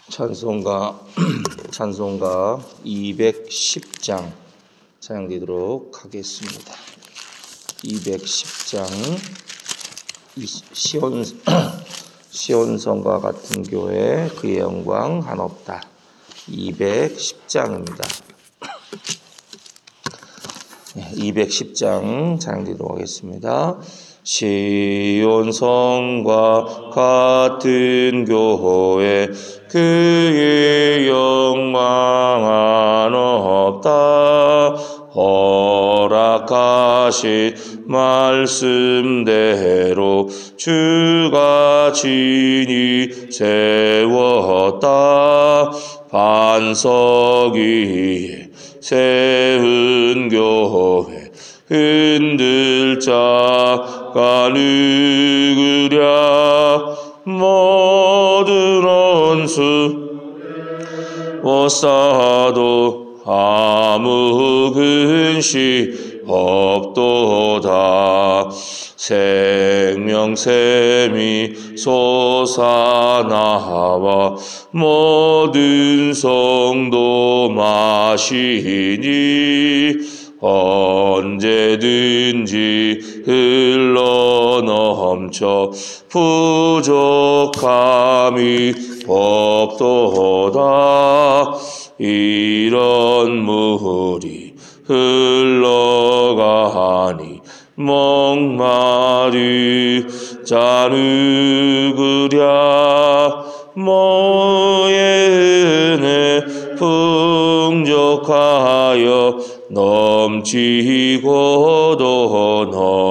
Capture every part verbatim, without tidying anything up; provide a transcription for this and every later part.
찬송가 찬송가 이백십 장 찬양드리도록 하겠습니다. 이백십 장 시온 시온성과 같은 교회 그의 영광 한없다. 이백십 장입니다. 이백십 장 찬양드리도록 하겠습니다. 시온성과 같은 교회 그의 영광 한없다. 허락하신 말씀대로 주가 친히 세웠다. 반석 위에 세운 교회 흔들 자가 누구랴. 모든 원수 워싸도 아무 근시 없도다. 생명샘이 솟아나와 모든 성도 마시니 언제든지 흘러넘쳐 부족함이 없도다. 이런 물이 흘러가니 목마르 자 누구랴. 모의 은혜 풍족하여 넘치고도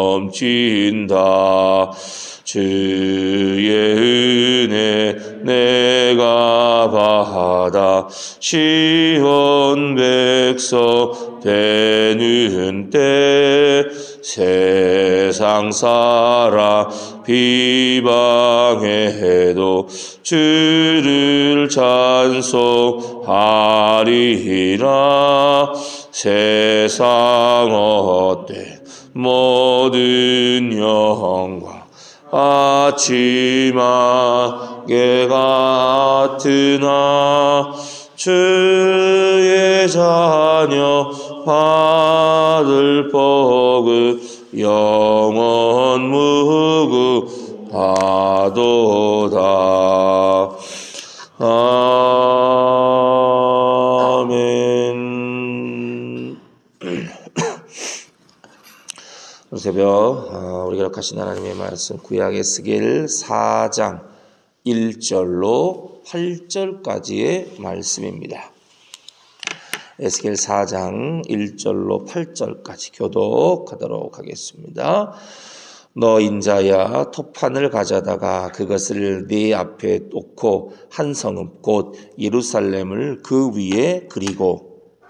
넘친다. 주의 은혜 내가 받아 시온 백성 되는 때 세상 사람 비방해도 주를 찬송하리라. 세상 어때 모든 영광 아침하게 같으나 주의 자녀 받을 복은 영원 무궁하도다. 아멘. 새벽 우리가 기록하신 하나님의 말씀 구약 에스겔 사 장 일 절로 팔 절까지의 말씀입니다. 에스겔 사 장 일 절로 팔 절까지 교독하도록 하겠습니다. 너 인자야, 토판을 가져다가 그것을 네 앞에 놓고 한 성읍 곧 예루살렘을 그 위에 그리고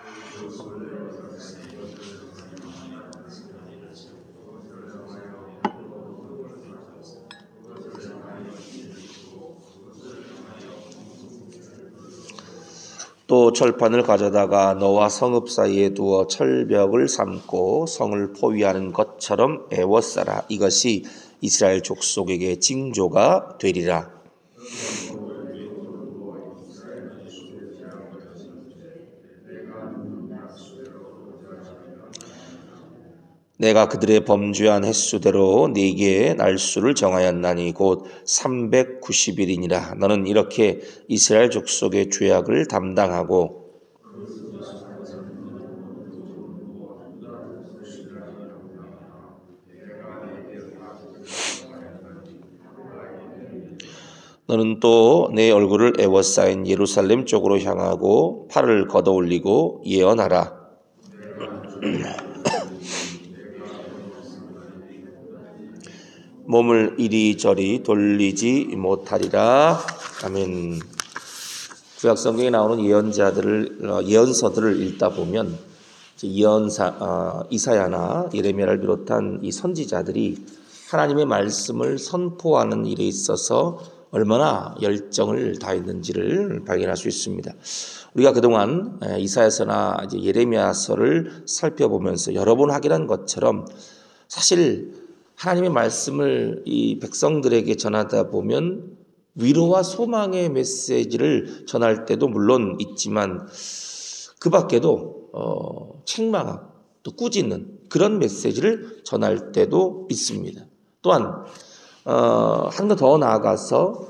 또 철판을 가져다가 너와 성읍 사이에 두어 철벽을 삼고 성을 포위하는 것처럼 애워싸라. 이것이 이스라엘 족속에게 징조가 되리라. 내가 그들의 범죄한 횟수대로 네게 날수를 정하였나니 곧 삼백구십 일이니라. 너는 이렇게 이스라엘 족속의 죄악을 담당하고 너는 또 내 얼굴을 애워싸인 예루살렘 쪽으로 향하고 팔을 걷어올리고 예언하라. 몸을 이리저리 돌리지 못하리라. 아멘. 구약 성경에 나오는 예언자들을 예언서들을 읽다 보면 예언사 어, 이사야나 예레미야를 비롯한 이 선지자들이 하나님의 말씀을 선포하는 일에 있어서 얼마나 열정을 다했는지를 발견할 수 있습니다. 우리가 그동안 이사야서나 이제 예레미야서를 살펴보면서 여러 번 확인한 것처럼 사실 하나님의 말씀을 이 백성들에게 전하다 보면 위로와 소망의 메시지를 전할 때도 물론 있지만 그 밖에도 어, 책망하고 또 꾸짖는 그런 메시지를 전할 때도 있습니다. 또한 어, 한 번 더 나아가서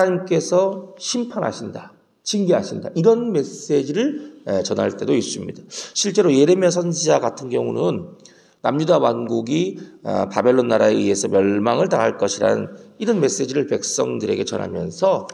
하나님께서 심판하신다, 징계하신다 이런 메시지를 전할 때도 있습니다. 실제로 예레미야 선지자 같은 경우는 남유다 왕국이 바벨론 나라에 의해서 멸망을 당할 것이라는 이런 메시지를 백성들에게 전하면서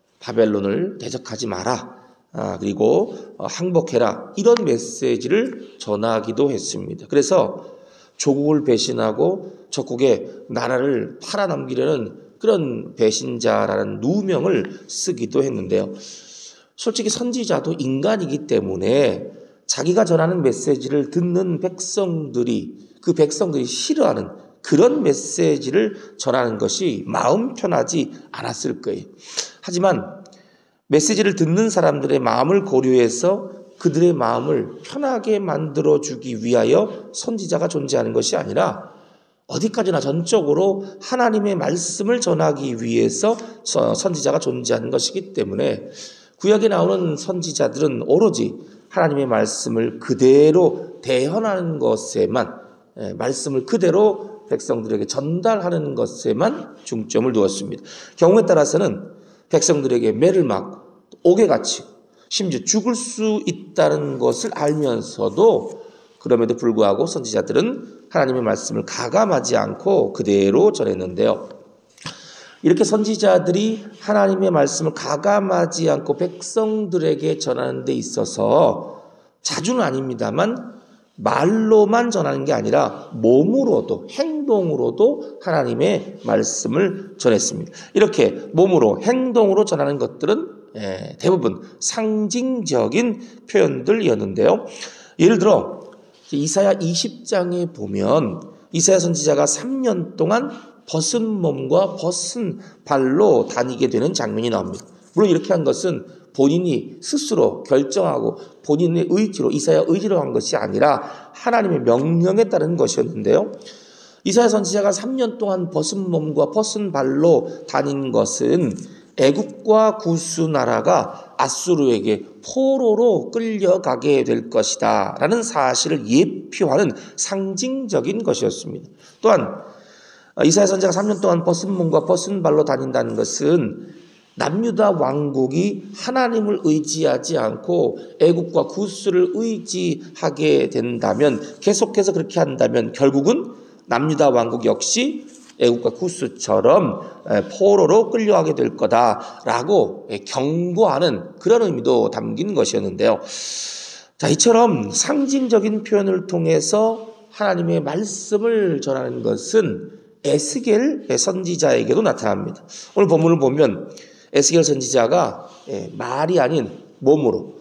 바벨론을 대적하지 마라, 그리고 항복해라 이런 메시지를 전하기도 했습니다. 그래서 조국을 배신하고 적국의 나라를 팔아넘기려는 그런 배신자라는 누명을 쓰기도 했는데요. 솔직히 선지자도 인간이기 때문에 자기가 전하는 메시지를 듣는 백성들이 그 백성들이 싫어하는 그런 메시지를 전하는 것이 마음 편하지 않았을 거예요. 하지만 메시지를 듣는 사람들의 마음을 고려해서 그들의 마음을 편하게 만들어주기 위하여 선지자가 존재하는 것이 아니라 어디까지나 전적으로 하나님의 말씀을 전하기 위해서 선지자가 존재하는 것이기 때문에 구약에 나오는 선지자들은 오로지 하나님의 말씀을 그대로 대언하는 것에만, 말씀을 그대로 백성들에게 전달하는 것에만 중점을 두었습니다. 경우에 따라서는 백성들에게 매를 맞고 옥에 갇히고 심지어 죽을 수 있다는 것을 알면서도 그럼에도 불구하고 선지자들은 하나님의 말씀을 가감하지 않고 그대로 전했는데요. 이렇게 선지자들이 하나님의 말씀을 가감하지 않고 백성들에게 전하는 데 있어서 자주는 아닙니다만 말로만 전하는 게 아니라 몸으로도 행동으로도 하나님의 말씀을 전했습니다. 이렇게 몸으로 행동으로 전하는 것들은 대부분 상징적인 표현들이었는데요. 예를 들어 이사야 이십 장에 보면 이사야 선지자가 삼 년 동안 벗은 몸과 벗은 발로 다니게 되는 장면이 나옵니다. 물론 이렇게 한 것은 본인이 스스로 결정하고 본인의 의지로 이사야 의지로 한 것이 아니라 하나님의 명령에 따른 것이었는데요. 이사야 선지자가 삼 년 동안 벗은 몸과 벗은 발로 다닌 것은 애국과 구스 나라가 아수르에게 포로로 끌려가게 될 것이다 라는 사실을 예표하는 상징적인 것이었습니다. 또한 이사야 선지자가 삼 년 동안 벗은 몸과 벗은 발로 다닌다는 것은 남유다 왕국이 하나님을 의지하지 않고 애국과 구스를 의지하게 된다면, 계속해서 그렇게 한다면 결국은 남유다 왕국 역시 애국과 구스처럼 포로로 끌려가게 될 거다라고 경고하는 그런 의미도 담긴 것이었는데요. 자, 이처럼 상징적인 표현을 통해서 하나님의 말씀을 전하는 것은 에스겔 선지자에게도 나타납니다. 오늘 본문을 보면 에스겔 선지자가 말이 아닌 몸으로,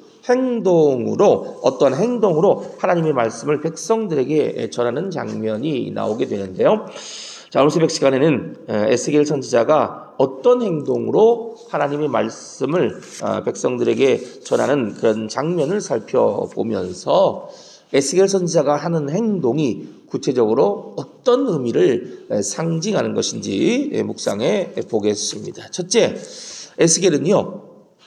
행동으로, 어떤 행동으로 하나님의 말씀을 백성들에게 전하는 장면이 나오게 되는데요. 자, 오늘 새벽 시간에는 에스겔 선지자가 어떤 행동으로 하나님의 말씀을 백성들에게 전하는 그런 장면을 살펴보면서 에스겔 선지자가 하는 행동이 구체적으로 어떤 의미를 상징하는 것인지 묵상해 보겠습니다. 첫째, 에스겔은요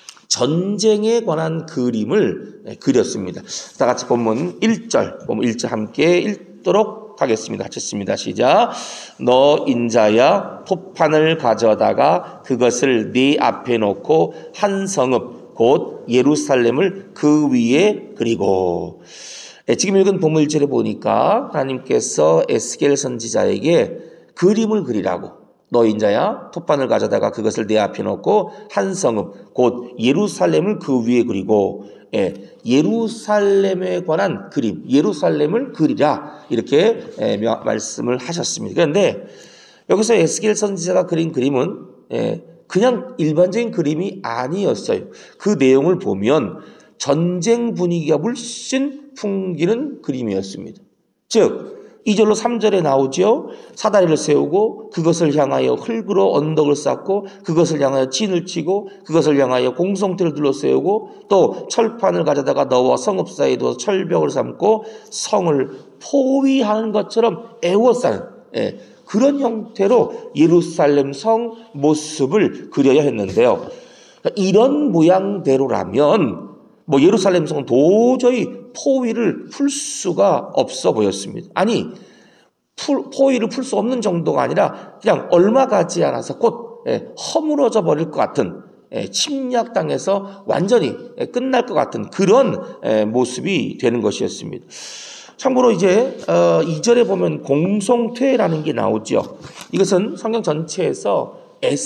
전쟁에 관한 그림을 그렸습니다. 다 같이 본문 일 절, 본문 일 절 함께 읽도록 하겠습니다. 하셨습니다. 시작. 너 인자야 포판을 가져다가 그것을 네 앞에 놓고 한 성읍 곧 예루살렘을 그 위에 그리고. 지금 읽은 본문 일 절에 보니까 하나님께서 에스겔 선지자에게 그림을 그리라고, 너 인자야 톱판을 가져다가 그것을 내 앞에 놓고 한 성읍 곧 예루살렘을 그 위에 그리고, 예, 예루살렘에 관한 그림, 예루살렘을 그리라 이렇게 예, 말씀을 하셨습니다. 그런데 여기서 에스겔 선지자가 그린 그림은 예, 그냥 일반적인 그림이 아니었어요. 그 내용을 보면 전쟁 분위기가 물씬 풍기는 그림이었습니다. 즉 이 절로 삼 절에 나오죠. 사다리를 세우고 그것을 향하여 흙으로 언덕을 쌓고 그것을 향하여 진을 치고 그것을 향하여 공성대를 둘러세우고 또 철판을 가져다가 너와 성읍 사이에 두어 철벽을 삼고 성을 포위하는 것처럼 애워싸는, 예, 그런 형태로 예루살렘 성 모습을 그려야 했는데요. 이런 모양대로라면 뭐 예루살렘 성은 도저히 포위를 풀 수가 없어 보였습니다. 아니 풀, 포위를 풀 수 없는 정도가 아니라 그냥 얼마 가지 않아서 곧 예, 허물어져 버릴 것 같은 예, 침략당해서 완전히 예, 끝날 것 같은 그런 예, 모습이 되는 것이었습니다. 참고로 이제 어, 이 절에 보면 공송퇴라는 게 나오죠. 이것은 성경 전체에서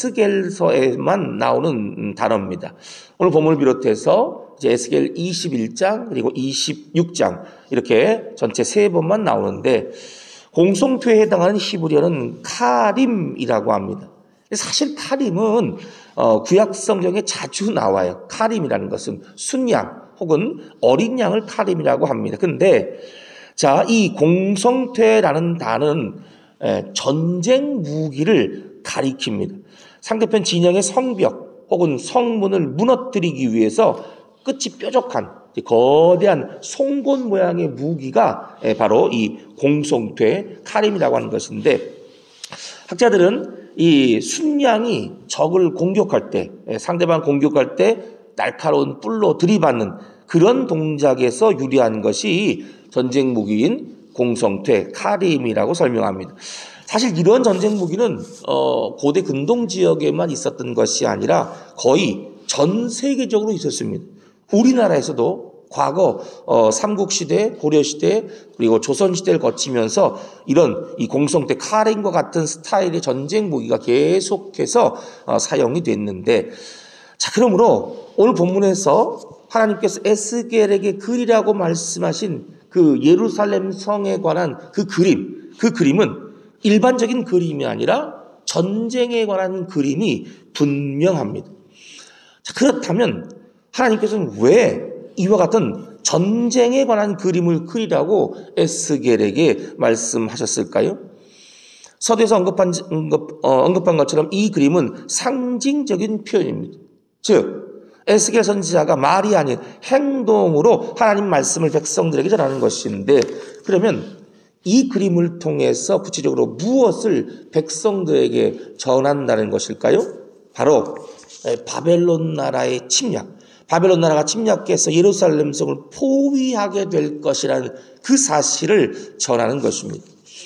에스겔서에만 나오는 단어입니다. 오늘 본문을 비롯해서 이제 에스겔 이십일 장 그리고 이십육 장 이렇게 전체 세 번만 나오는데 공송퇴에 해당하는 히브리어는 카림이라고 합니다. 사실 카림은 어, 구약 성경에 자주 나와요. 카림이라는 것은 순양 혹은 어린 양을 카림이라고 합니다. 근데 자, 이 공성퇴라는 단어는 전쟁 무기를 가리킵니다. 상대편 진영의 성벽 혹은 성문을 무너뜨리기 위해서 끝이 뾰족한 거대한 송곳 모양의 무기가 바로 이 공성퇴 카림이라고 하는 것인데, 학자들은 이 순양이 적을 공격할 때, 상대방 공격할 때 날카로운 뿔로 들이받는 그런 동작에서 유래한 것이 전쟁 무기인 공성퇴 카림이라고 설명합니다. 사실 이런 전쟁 무기는 어, 고대 근동 지역에만 있었던 것이 아니라 거의 전 세계적으로 있었습니다. 우리나라에서도 과거 어, 삼국시대, 고려시대 그리고 조선시대를 거치면서 이런 이 공성퇴 카림과 같은 스타일의 전쟁 무기가 계속해서 어, 사용이 됐는데, 자 그러므로 오늘 본문에서 하나님께서 에스겔에게 그리라고 말씀하신 그 예루살렘 성에 관한 그 그림, 그 그림은 일반적인 그림이 아니라 전쟁에 관한 그림이 분명합니다. 자, 그렇다면 하나님께서는 왜 이와 같은 전쟁에 관한 그림을 그리라고 에스겔에게 말씀하셨을까요? 서두에서 언급한, 언급, 어, 언급한 것처럼 이 그림은 상징적인 표현입니다. 즉 에스겔 선지자가 말이 아닌 행동으로 하나님 말씀을 백성들에게 전하는 것인데, 그러면 이 그림을 통해서 구체적으로 무엇을 백성들에게 전한다는 것일까요? 바로 바벨론 나라의 침략, 바벨론 나라가 침략해서 예루살렘 성을 포위하게 될 것이라는 그 사실을 전하는 것입니다.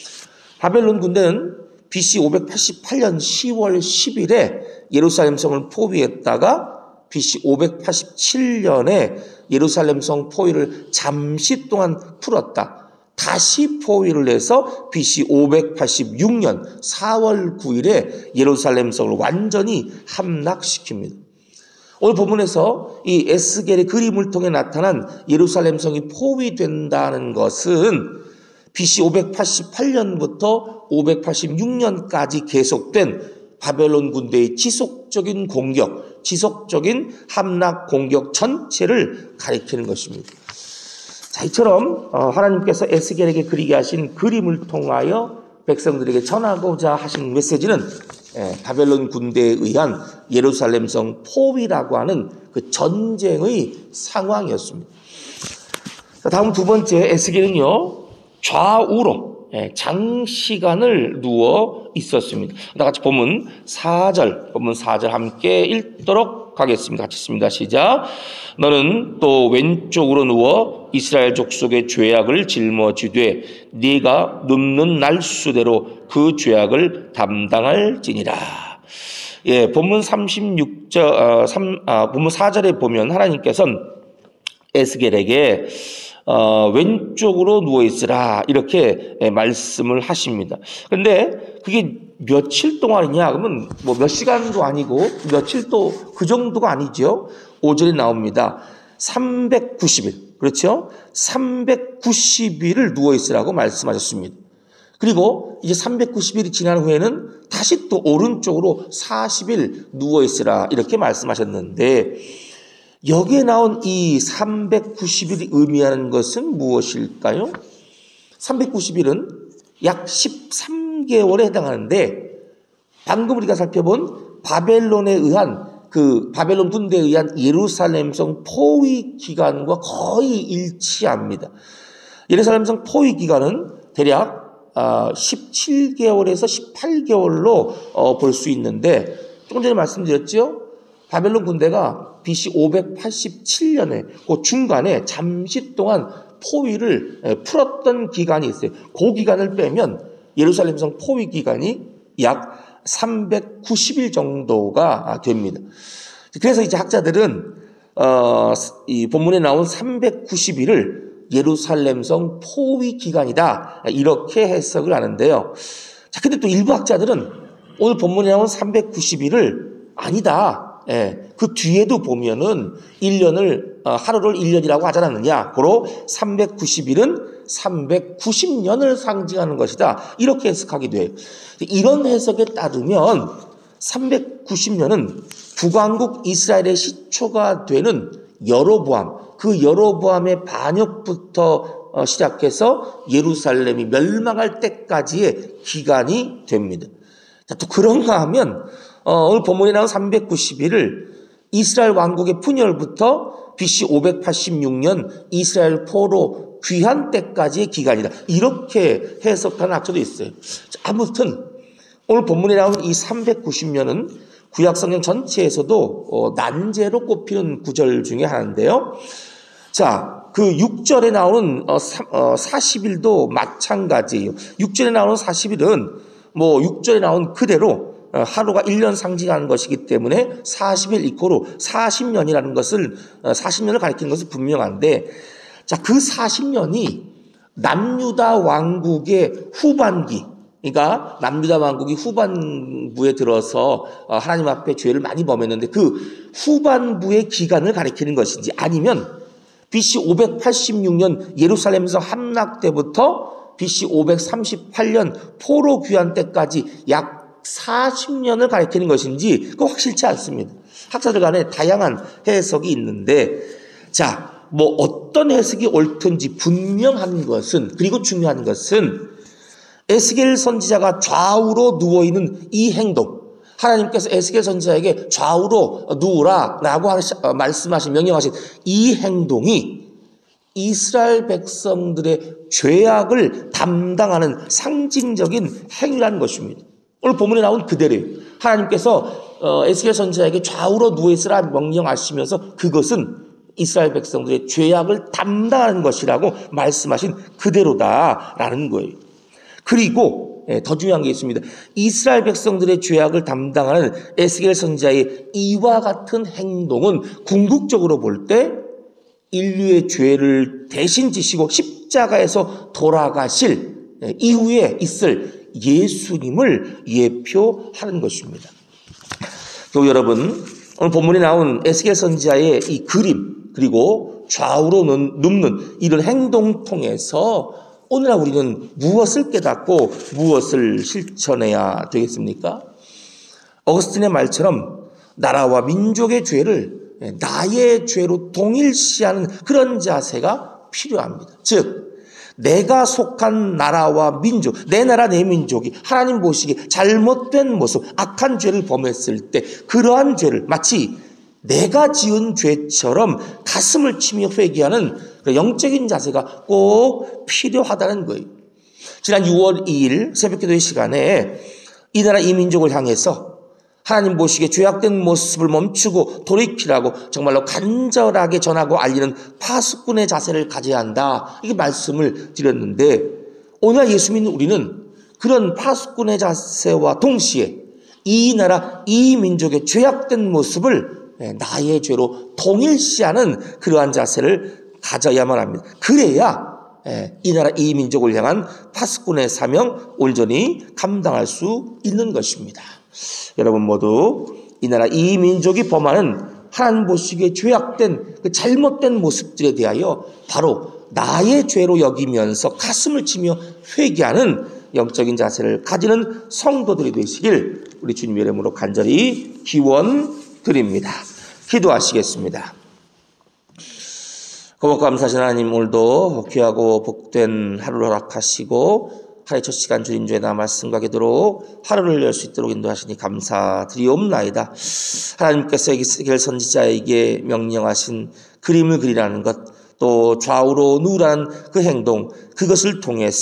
바벨론 군대는 비씨 오백팔십팔 년 시월 십일에 예루살렘 성을 포위했다가 비씨 오백팔십칠 년에 예루살렘 성 포위를 잠시 동안 풀었다. 다시 포위를 해서 비씨 오백팔십육 년 사월 구일에 예루살렘 성을 완전히 함락시킵니다. 오늘 본문에서 이 에스겔의 그림을 통해 나타난 예루살렘 성이 포위된다는 것은 비씨 오백팔십팔 년부터 오백팔십육 년까지 계속된 바벨론 군대의 지속적인 공격, 지속적인 함락 공격 전체를 가리키는 것입니다. 자, 이처럼 하나님께서 에스겔에게 그리게 하신 그림을 통하여 백성들에게 전하고자 하신 메시지는 바벨론 군대에 의한 예루살렘 성 포위라고 하는 그 전쟁의 상황이었습니다. 자, 다음 두 번째, 에스겔은요 좌우로 장시간을 누워 있었습니다. 다 같이 본문 사 절, 본문 사 절 함께 읽도록 하겠습니다. 같이 읽습니다. 시작. 너는 또 왼쪽으로 누워 이스라엘 족속의 죄악을 짊어지되 네가 눕는 날수대로 그 죄악을 담당할지니라. 예, 본문 삼십육 절, 어, 삼, 아, 본문 사 절에 보면 하나님께서는 에스겔에게 어, 왼쪽으로 누워있으라 이렇게 말씀을 하십니다. 근데 그게 며칠 동안이냐? 그러면 뭐 몇 시간도 아니고 며칠도 그 정도가 아니죠. 오 절에 나옵니다. 삼백구십 일, 그렇죠? 삼백구십 일을 누워있으라고 말씀하셨습니다. 그리고 이제 삼백구십 일이 지난 후에는 다시 또 오른쪽으로 사십 일 누워있으라 이렇게 말씀하셨는데, 여기에 나온 이 삼백구십 일이 의미하는 것은 무엇일까요? 삼백구십 일은 약 십삼 개월에 해당하는데, 방금 우리가 살펴본 바벨론에 의한 그 바벨론 군대에 의한 예루살렘성 포위 기간과 거의 일치합니다. 예루살렘성 포위 기간은 대략 십칠 개월에서 십팔 개월로 볼 수 있는데, 조금 전에 말씀드렸죠? 바벨론 군대가 비씨 오백팔십칠 년에 그 중간에 잠시 동안 포위를 풀었던 기간이 있어요. 그 기간을 빼면 예루살렘 성 포위 기간이 약 삼백구십 일 정도가 됩니다. 그래서 이제 학자들은 어, 이 본문에 나온 삼백구십 일을 예루살렘 성 포위 기간이다, 이렇게 해석을 하는데요. 자, 근데 또 일부 학자들은 오늘 본문에 나온 삼백구십 일을 아니다, 예, 그 뒤에도 보면은 일 년을 어, 하루를 일 년이라고 하지 않았느냐, 고로 삼백구십 일은 삼백구십 년을 상징하는 것이다, 이렇게 해석하기도 해요. 이런 해석에 따르면 삼백구십 년은 북왕국 이스라엘의 시초가 되는 여로보암, 그 여로보암의 반역부터 시작해서 예루살렘이 멸망할 때까지의 기간이 됩니다. 자, 또 그런가 하면 어, 오늘 본문에 나온 삼백구십 일을 이스라엘 왕국의 분열부터 비씨 오백팔십육 년 이스라엘 포로 귀환 때까지의 기간이다, 이렇게 해석하는 학자도 있어요. 자, 아무튼 오늘 본문에 나온 이 삼백구십 년은 구약성경 전체에서도 어, 난제로 꼽히는 구절 중에 하나인데요. 자, 그 육 절에 나오는 어, 사, 어, 사십 일도 마찬가지예요. 육 절에 나오는 사십 일은 뭐 육 절에 나온 그대로 어, 하루가 일 년 상징하는 것이기 때문에 사십 일 이코로 사십 년이라는 것을, 어, 사십 년을 가리키는 것은 분명한데, 자, 그 사십 년이 남유다 왕국의 후반기, 그러니까 남유다 왕국이 후반부에 들어서 하나님 앞에 죄를 많이 범했는데 그 후반부의 기간을 가리키는 것인지, 아니면 비씨 오백팔십육 년 예루살렘에서 함락 때부터 비씨 오백삼십팔 년 포로 귀환 때까지 약 사십 년을 가리키는 것인지 그거 확실치 않습니다. 학자들 간에 다양한 해석이 있는데, 자, 뭐 어떤 해석이 옳든지 분명한 것은, 그리고 중요한 것은 에스겔 선지자가 좌우로 누워있는 이 행동, 하나님께서 에스겔 선지자에게 좌우로 누우라 라고 말씀하신, 명령하신 이 행동이 이스라엘 백성들의 죄악을 담당하는 상징적인 행위라는 것입니다. 오늘 본문에 나온 그대로예요. 하나님께서 에스겔 선지자에게 좌우로 누워있으라 명령하시면서 그것은 이스라엘 백성들의 죄악을 담당하는 것이라고 말씀하신 그대로다라는 거예요. 그리고 더 중요한 게 있습니다. 이스라엘 백성들의 죄악을 담당하는 에스겔 선지자의 이와 같은 행동은 궁극적으로 볼 때 인류의 죄를 대신 지시고 십자가에서 돌아가실 이후에 있을 예수님을 예표하는 것입니다. 교우 여러분, 오늘 본문에 나온 에스겔 선지자의 이 그림, 그리고 좌우로 눕는 이런 행동 통해서 오늘날 우리는 무엇을 깨닫고 무엇을 실천해야 되겠습니까? 어거스틴의 말처럼 나라와 민족의 죄를 나의 죄로 동일시하는 그런 자세가 필요합니다. 즉, 내가 속한 나라와 민족, 내 나라 내 민족이 하나님 보시기에 잘못된 모습, 악한 죄를 범했을 때 그러한 죄를 마치 내가 지은 죄처럼 가슴을 치며 회개하는 영적인 자세가 꼭 필요하다는 거예요. 지난 유월 이일 새벽기도의 시간에 이 나라 이 민족을 향해서 하나님 보시기에 죄악된 모습을 멈추고 돌이키라고 정말로 간절하게 전하고 알리는 파수꾼의 자세를 가져야 한다, 이게 말씀을 드렸는데, 오늘 예수 믿는 우리는 그런 파수꾼의 자세와 동시에 이 나라 이 민족의 죄악된 모습을 나의 죄로 동일시하는 그러한 자세를 가져야만 합니다. 그래야 이 나라 이 민족을 향한 파수꾼의 사명 온전히 감당할 수 있는 것입니다. 여러분 모두 이 나라 이 민족이 범하는 하나님 보시기에 죄악된 그 잘못된 모습들에 대하여 바로 나의 죄로 여기면서 가슴을 치며 회개하는 영적인 자세를 가지는 성도들이 되시길 우리 주님의 이름으로 간절히 기원드립니다. 기도하시겠습니다. 고맙고 감사하신 하나님, 오늘도 귀하고 복된 하루를 허락하시고 하루의 첫 시간 주님 주의 나 말씀과 기도로 하루를 열 수 있도록 인도하시니 감사드리옵나이다. 하나님께서 에스겔 선지자에게 명령하신 그림을 그리라는 것, 또 좌우로 누우라는 그 행동, 그것을 통해서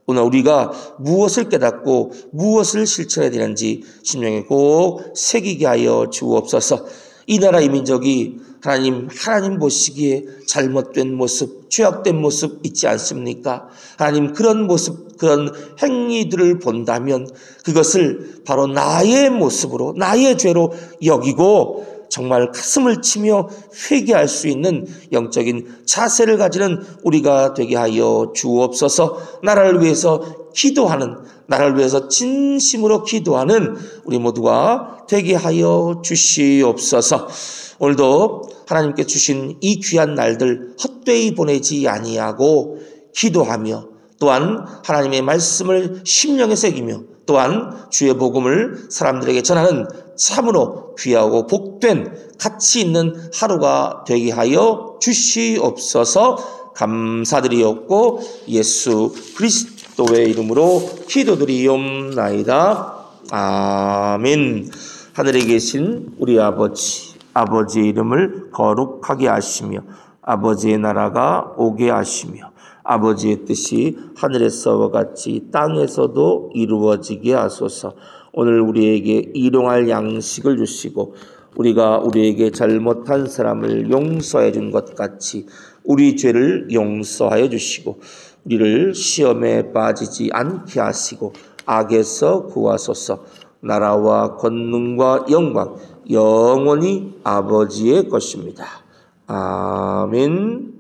오늘 우리가 무엇을 깨닫고 무엇을 실천해야 되는지 심령에 꼭 새기게 하여 주옵소서. 이 나라 이 민족이 하나님 하나님 보시기에 잘못된 모습, 죄악된 모습 있지 않습니까? 하나님 그런 모습, 그런 행위들을 본다면 그것을 바로 나의 모습으로, 나의 죄로 여기고 정말 가슴을 치며 회개할 수 있는 영적인 자세를 가지는 우리가 되게 하여 주옵소서. 나라를 위해서 기도하는, 나라를 위해서 진심으로 기도하는 우리 모두가 되게 하여 주시옵소서. 오늘도 하나님께 주신 이 귀한 날들 헛되이 보내지 아니하고 기도하며 또한 하나님의 말씀을 심령에 새기며 또한 주의 복음을 사람들에게 전하는 참으로 귀하고 복된 가치 있는 하루가 되게 하여 주시옵소서. 감사드리옵고 예수 그리스도의 이름으로 기도드리옵나이다. 아멘. 하늘에 계신 우리 아버지, 아버지의 이름을 거룩하게 하시며 아버지의 나라가 오게 하시며 아버지의 뜻이 하늘에서와 같이 땅에서도 이루어지게 하소서. 오늘 우리에게 일용할 양식을 주시고 우리가 우리에게 잘못한 사람을 용서해 준 것 같이 우리 죄를 용서하여 주시고 우리를 시험에 빠지지 않게 하시고 악에서 구하소서. 나라와 권능과 영광 영원히 아버지의 것입니다. 아멘.